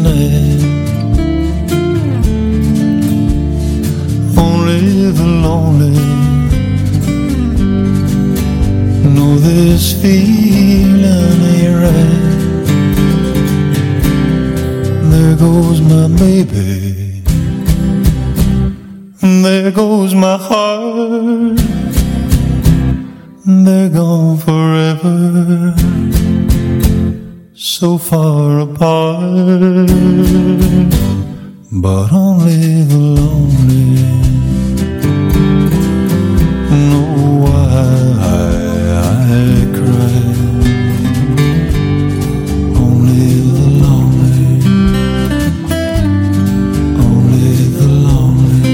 night. Only the lonely know this feeling ain't right. There goes my baby, there goes my heart. They're gone forever, so far apart. But only the lonely know why I cry. Only the lonely, only the lonely.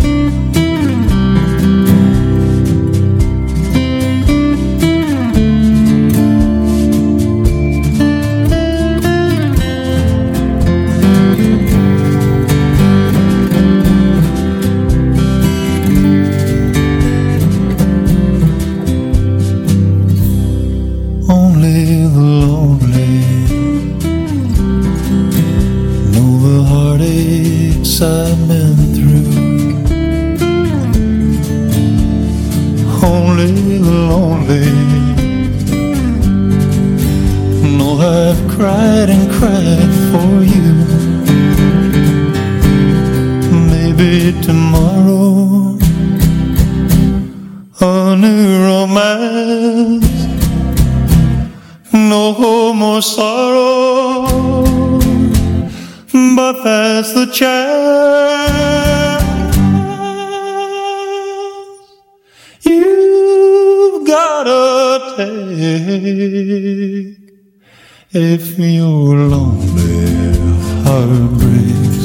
Only the lonely know the heartaches I've been through. Only the lonely know I've cried and cried for you. Maybe tomorrow a new romance, no more sorrow, but that's the chance you've gotta take if your lonely heart breaks.